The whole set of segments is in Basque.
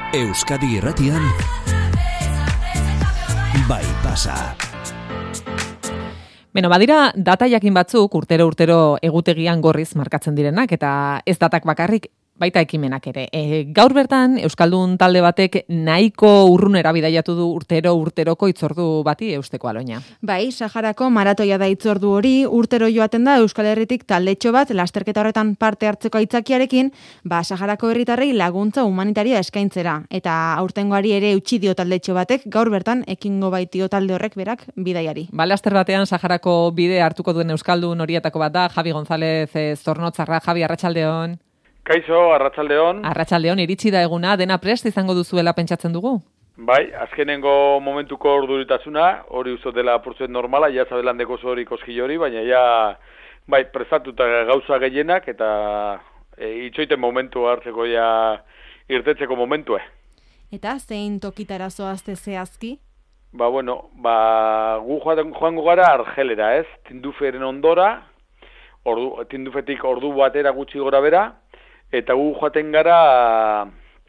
Euskadi Irratian Bai Pasa. Beno, badira data jakin batzuk urtero egutegian gorriz markatzen direnak, eta ez datak bakarrik, baita ekimenak ere. Gaur bertan, Euskaldun talde batek nahiko urrunera bidaiatu du urteroko itzordu bati eusteko Aloña. Bai, Saharako maratoia da itzordu hori, urtero joaten da Euskal Herritik taldetxo bat lasterketa horretan parte hartzeko aitzakiarekin, Saharako herritarrei laguntza humanitaria eskaintzera. Eta aurtengoari ere utzi dio taldetxo batek, gaur bertan ekingo baitio talde horrek berak bidaiari. Laster batean Saharako bide hartuko duen Euskaldun horietako bat da, Javi González Zornotzarra. Javi, arratsaldeon. Kaixo, arratsaldeon. Arratsaldeon, iritsi da eguna, dena prest izango duzuela pentsatzen dugu? Bai, azkenengo momentuko orduritasuna, hori uzo dela apurtzuen normala, ja zabelandeko hori koskil hori, baina ja, bai, prestatuta gauza gehienak, eta itxoiten momentu hartzeko ja irtetzeko momentue. Eta zein tokitara zoazte zehazki? Gu joango gara Argelera, ez? Tinduferen ondora, Tindufetik ordu batera gutxi gora bera, eta gu joaten gara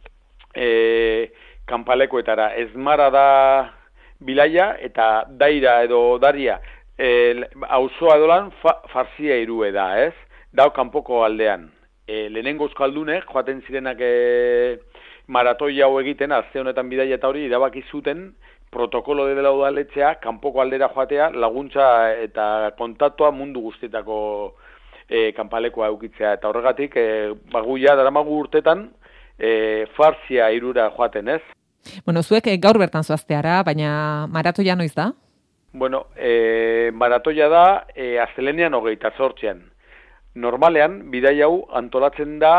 kanpalekoetara. Ezmara da bilaia eta daira edo daria auzoa edolan Farzia irue da, ez? Dao kanpoko aldean. Lehenengo euskaldunek joaten zirenak maratoi hau egiten, azte honetan bidaia eta hori irabaki zuten protokolo dela udaletxea, kanpoko aldera joatea, laguntza eta kontaktua mundu guztietako kanpalekoa eukitzea. Eta horregatik, guia daramagu urtetan, Farzia irura joaten, ez? Bueno, zuek gaur bertan zoazteara, baina maratoia noiz da? Bueno, maratoia da astelenean 28. Normalean, bidai hau antolatzen da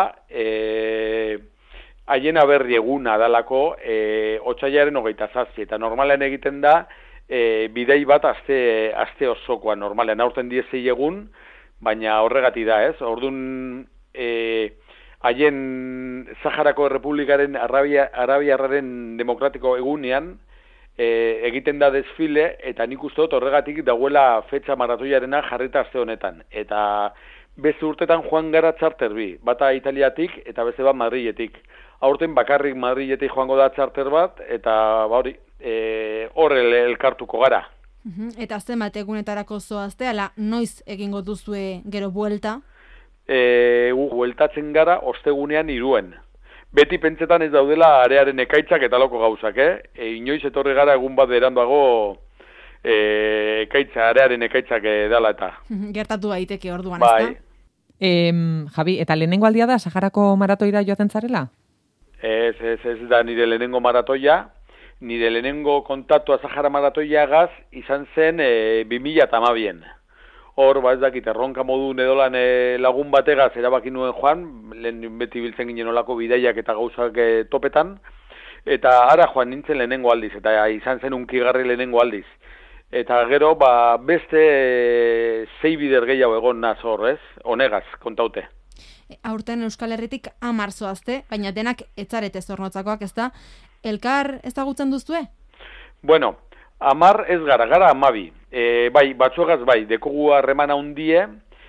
haien aberri eguna dalako otsailaren 27. Eta normalean egiten da bidai bat aste osokoa normalean. Aurten 16 egun, baina horregati da, ez? Orduan haien Saharako Errepublikaren Arabiarraren demokratiko egunean egiten da desfile, eta nik uste dut horregatik dagoela fetxa maratoiarena jarrita aste honetan. Eta beste urtetan joan gara txarter bi, bata Italiatik eta beste bat Madriletik. Aurten bakarrik Madriletik joango da txarter bat, eta horre elkartuko gara. Eta zenbat egunetarako zoazte, ala noiz egingo duzue gero buelta? Bueltatzen gara ostegunean 3. Beti pentsetan ez daudela arearen ekaitzak eta loko gauzak, inoiz etorri gara egun bat beranduago arearen ekaitzak dela eta. Gertatu daiteke orduan, bai. Javi, eta lehenengo aldia da Saharako maratoira joaten zarela? Ez da nire lehenengo maratoia. Nire lehenengo kontaktua Sahara maratoiagaz izan zen 2012. Hor, ez dakit, erronka modun edolan lagun bategaz erabaki nuen joan, lehen beti biltzen ginen olako bidaiak eta gauzak topetan, eta ara joan nintzen lehenengo aldiz, eta izan zen unkigarri lehenengo aldiz. Eta gero, beste 6 bider gehiago egon naz hor, ez? Honegaz, kontaute. Aurten Euskal Herritik 10 zoazte, baina denak etzarete Zornotzakoak, ez da? Elkar ezagutzen duzue? Bueno, 10 ez gara 12. Bai, batzuegaz bai, dekogu harremana hundie,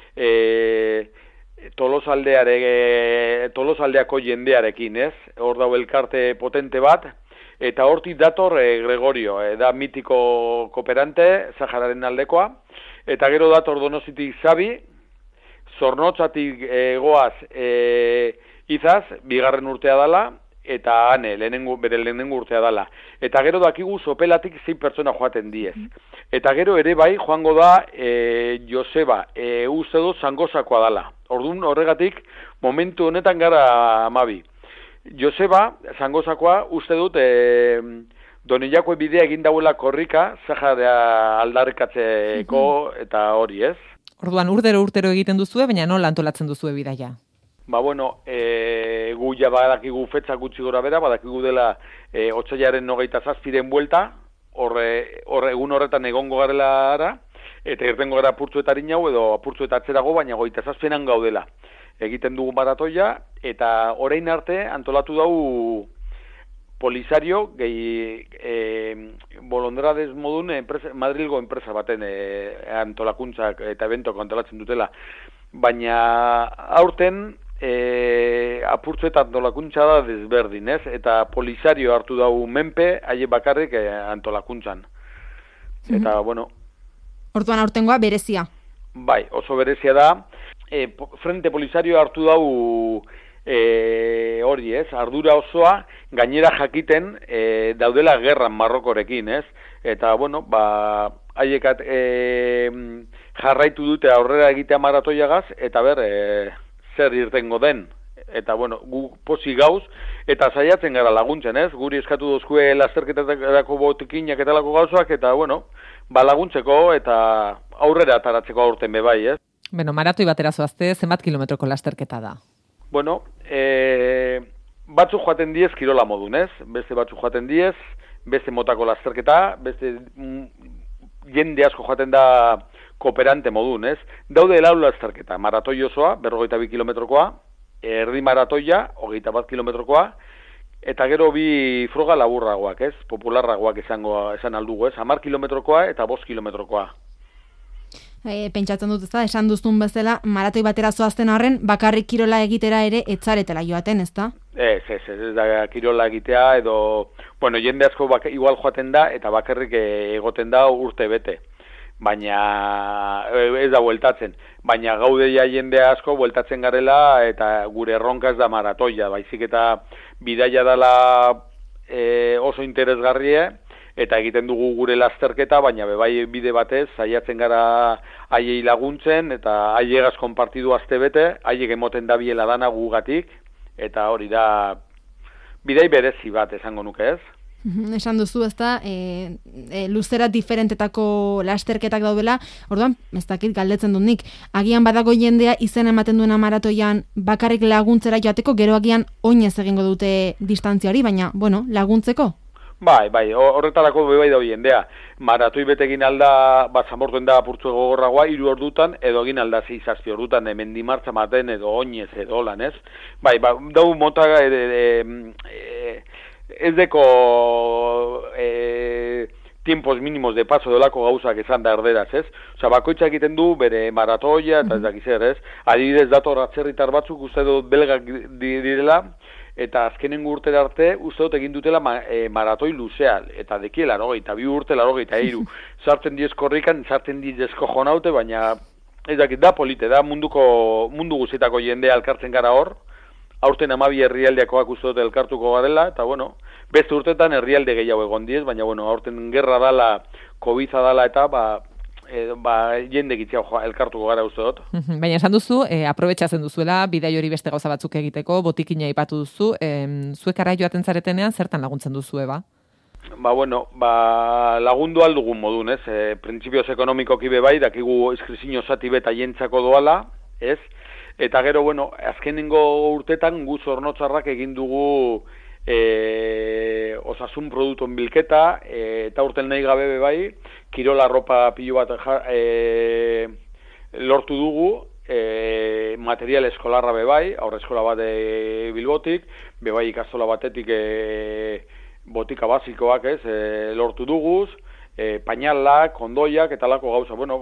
Tolosaldeako jendearekin, ez? Hor dau elkarte potente bat, eta hortik dator Gregorio, da mitiko kooperante, Sahararen aldekoa, eta gero dator Donostitik Xabi, Zornotzatik goaz Izaz, 2. urtea dala, eta Ane, bere lehenengo urtea dala. Eta gero dakigu Sopelatik 6 pertsona joaten diez. Eta gero ere bai joango da Joseba, uste dut Zangozakoa dala. Orduan horregatik momentu honetan gara 12. Joseba, Zangozakoa, uste dut Donillako bidea egin dauela korrika, Sahara aldarrikatzeko eta hori, ez? Orduan urtero egiten duzue, baina nola antolatzen duzue bidaia? Gu ja badakigu fetxa gutxi gora bera, badakigu dela otsailaren 27 buelta, egun horretan egongo garela ara, eta irtengo gara apurtzuetarin hau edo apurtzuetatzerago, baina 27an gaudela. Egiten dugu maratoia, eta orain arte antolatu dau Polisario, bolondrades modun Madrilgo enpresa baten antolakuntzak eta eventok antolatzen dutela. Baina aurten apurtzu eta antolakuntza da desberdin, ez? Eta Polisario hartu dau menpe, haie bakarrik antolakuntzan. Eta, bueno... Orduan aurtengoa berezia. Bai, oso berezia da. Frente Polisario hartu dau hori, ez? Ardura osoa, gainera jakiten daudela gerran Marrokorekin, ez? Eta, bueno, haiekat jarraitu dute aurrera egitea maratoiagaz, eta zer irtengo den. Eta, bueno, gu posi gauz, eta saiatzen gara laguntzen, ez? Guri eskatu dozkue lasterketetako botikinak eta lako gauzak, eta, bueno, laguntzeko eta aurrera ataratzeko aurten bebai, ez? Beno, maratoi batera zoazte, zenbat kilometroko lasterketa da? Bueno, batzuk joaten diez kirola modun, ez? Beste batzuk joaten diez, beste motako lasterketa, beste jende asko joaten da kooperante modun, ez? Daude lau lasterketa, maratoi osoa, 42 kilometrokoa, erdi maratoia, 21 kilometrokoa, eta gero bi froga laburragoak, ez? Popularragoak esan aldugu, ez? 10 kilometrokoa eta 5 kilometrokoa. Pentsatzen dut, esan duztun bezala, maratoi batera zoazten horren, bakarrik kirola egitera ere etzaretela joaten, ez da? Ez da kirola egitea, edo, bueno, jende asko igual joaten da, eta bakarrik egoten da urte bete. Baina, ez da bueltatzen. Baina gaudeia jende asko bueltatzen garela, eta gure erronka ez da maratoia, baizik eta bidaia dela oso interesgarrie, eta egiten dugu gure lasterketa, baina bebai bide batez, saiatzen gara haiei laguntzen, eta haiegaz konpartidu azte bete, haiek emoten da biela dana gugatik, eta hori da, bidei berezi bat esango nuke, ez? Esan duzu, ez da, luzera diferentetako lasterketak daudela, orduan, ez dakit galdetzen dut nik, agian badago jendea izen ematen duena maratoian bakarrik laguntzera joateko, gero agian oinez egingo dute distantziari, baina, bueno, laguntzeko? Bai, horretarako bai da jendea. Maratoi betegin alda, zamortuen da apurtzu gogorragoa, 3 ordutan, edo egin alda 6-7 ordutan, mendimartza maten, edo oinez, edo lan, ez? Bai, dau mota, ez deko tiempos mínimos de paso delako gauzak esan da erderaz, ez? Osa, bakoitzak egiten du bere maratoia, eta ez dakizer, ez? Adibidez, dator atzerritar batzuk uste dut belgak direla, eta azkenengo urtera arte uste dut egin dutela maratoi luzea, eta dekiela, 22 urte, 23, sartzen diez korrikan, sartzen diez kojonaute, baina ez dakit da polite, da mundu guztietako jendea elkartzen gara hor, aurten 12 herrialdeakoak uste dut elkartuko garela, eta bueno, beste urtetan herrialde gehiago egon diez, baina bueno, aurten gerra dala, COVID-a dala, eta jende gitziago elkartuko gara uste dut. Baina esan duzu, aprobetxatzen duzuela, bidai hori beste gauza batzuk egiteko, botikina aipatu duzu, zuek arra joaten zaretenean, zertan laguntzen duzu, eba? Lagundu aldugun modun, ez? Printzipioz ekonomikoki bebai, dakigu inskripzio zati beta jentzako doala, ez? Eta gero, bueno, azkenengo urtetan gu Zornotzarrak egin dugu osasun produktuen bilketa, eta urten nahi gabe bebai, kirola ropa pilo bat lortu dugu, material eskolarra bebai, aurre eskola bat Bilbotik, bebai ikastola batetik botika basikoak, ez, lortu duguz, pañalak, kondoiak, eta lako gauza, bueno,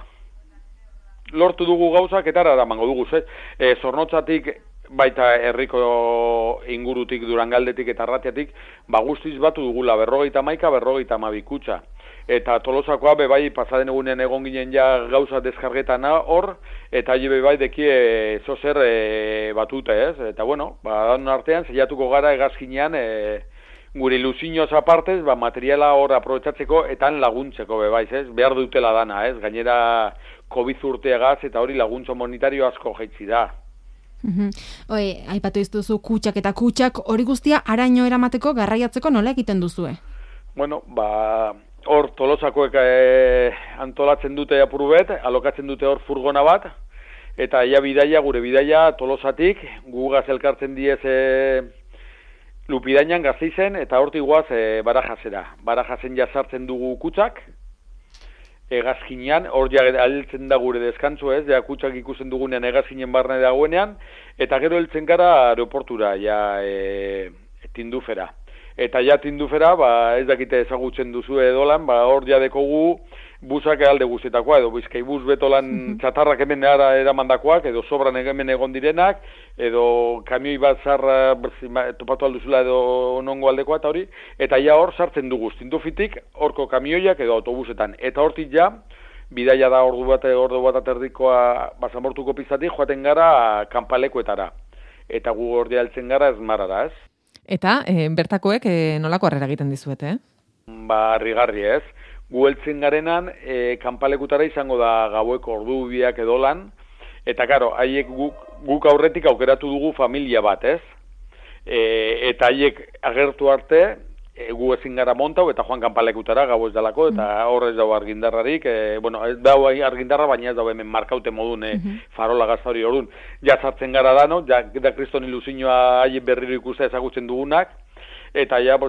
lortu dugu gauzak, eta eramango duguz, ez. Zornotzatik, baita herriko ingurutik, Durangaldetik eta Arratiatik, guztiz batu dugula, 51, 52 kutxa. Eta Tolosakoa bebai pasaden egunean egon ginen ja gauza deskargetana hor, eta hile bebai dekie zozer batute, ez? Eta bueno, dan artean, zeiatuko gara egazkinean, gure ilusioz apartez, materiala hor aprobetxatzeko eta laguntzeko bebaiz, ez? Behar dutela dana, ez? Gainera COVID urteagaz eta hori laguntza monetario asko jaitsi da. Aipatu iztuzu kutxak eta kutxak, hori guztia araño eramateko, garraiatzeko nola egiten duzue? Bueno, hor Tolosakoek antolatzen dute apurubet, alokatzen dute hor furgona bat, eta gure bidaia Tolosatik, gugaz elkartzen diez Lupidainan Gasteizen, eta hortik guaz Barajasera. Barajasen jazartzen dugu kutxak, egazkinean, hor altzen da gure deskantzu, ez, kutxak ikusten dugunean egazkinen barne dagoenean, eta gero heltzen gara aeroportura, Tindufera. Eta ja tindufera, ez dakite ezagutzen duzu edolan, hor jadekogu busak alde guztietakoa, edo Bizkaibus betolan txatarrak hemen eramandakoak, edo sobran hemen egon direnak, edo kamioi bat zarra topatu alduzula edo nongo aldekoa eta hori, eta ja hor sartzen dugu, tindufitik horko kamioiak edo autobusetan, eta hortik ja, bidaia da ordu bat aterdikoa basamortuko pizatik, joaten gara kanpalekuetara, eta gu hor altzen gara esmarara, ez? Eta bertakoek nolako harrera egiten dizuete, Harrigarri, ez? Gu heltzen garenan, kanpalekutara izango da gaueko ordu biak edolan, eta karo, haiek guk aurretik aukeratu dugu familia bat, ez? Eta haiek agertu arte, gu ezin gara montau, eta joan kanpalekutara gau ez dalako, eta hor ez dau argindarrarik, ez dau argindarra, baina ez dau hemen markaute modun farola gazta hori orduan. Ja sartzen gara dano, ja da kriston ilusioa haiek berriro ikuste ezagutzen dugunak, eta ja,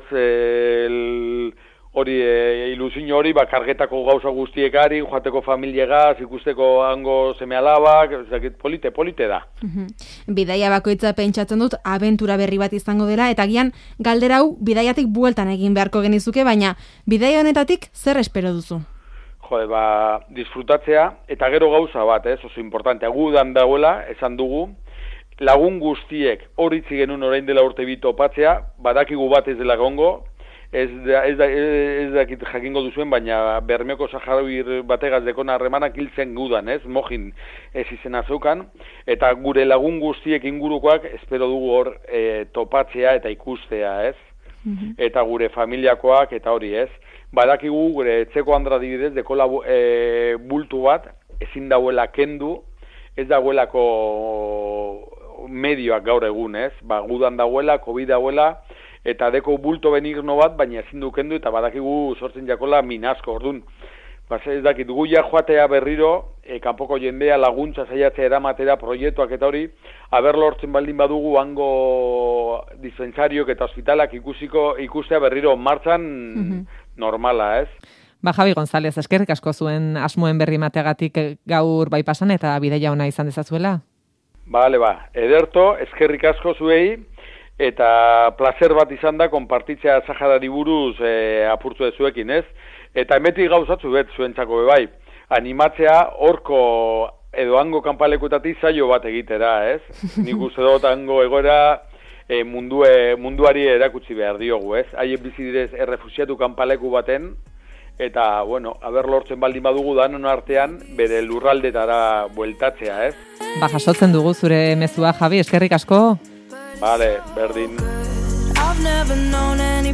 hori ilusio hori, kargetako gauza guztiekari, joateko familiegaz, ikusteko hango seme-alabak, polite da. Bidaia bakoitza pentsatzen dut, abentura berri bat izango dela, eta gian galdera hau bidaiatik bueltan egin beharko genizuke, baina bidaia honetatik zer espero duzu? Disfrutatzea, eta gero gauza bat, oso importante, agudan dagoela, esan dugu, lagun guztiek hori genuen orain dela urte bi topatzea, badakigu bat ez dela gongo, ez dakit jakingo duzuen, baina Bermeoko Saharawir bategaz dekona harremanak hiltzen gudan, mojin ez izena zeukan, eta gure lagun guztiek ingurukoak espero dugu hor topatzea eta ikustea, eta gure familiakoak eta hori, badakigu gure etxeko handra dibidez dekola bultu bat, ezin dauela kendu, ez dagoelako medioak gaur egun, gudan dauela, COVID dauela, eta deko bulto benigno bat, baina ezin du kendu, eta badakigu sortzen jakola minasko, orduan. Ez dakit, gu ja joatea berriro, kanpoko jendea laguntza saiatzea eramatera proiektuak eta hori, aber lortzen baldin badugu hango dispensariok eta ospitalak ikustea berriro martxan normala, Javi González, eskerrik asko zuen asmoen berri mateagatik gaur bypassan eta bidaia ona izan dezazuela? Bale, ederto, eskerrik asko zuei, eta placer bat izan da konpartitzea Saharari buruz apurtu dezuekin, Eta emetik gauzatzu zuentzako bai, animatzea horko edo hango kanpalekuetatik saio bat egitera, Nik uste dut hango egoera munduari erakutsi behar diogu, Haien bizi direz errefusiatu kanpaleku baten, eta, aber lortzen baldin badugu danon artean, bere lurraldetara bueltatzea, Jasotzen dugu zure mezua, Javi, eskerrik asko. Vale, berdin. I've never known it.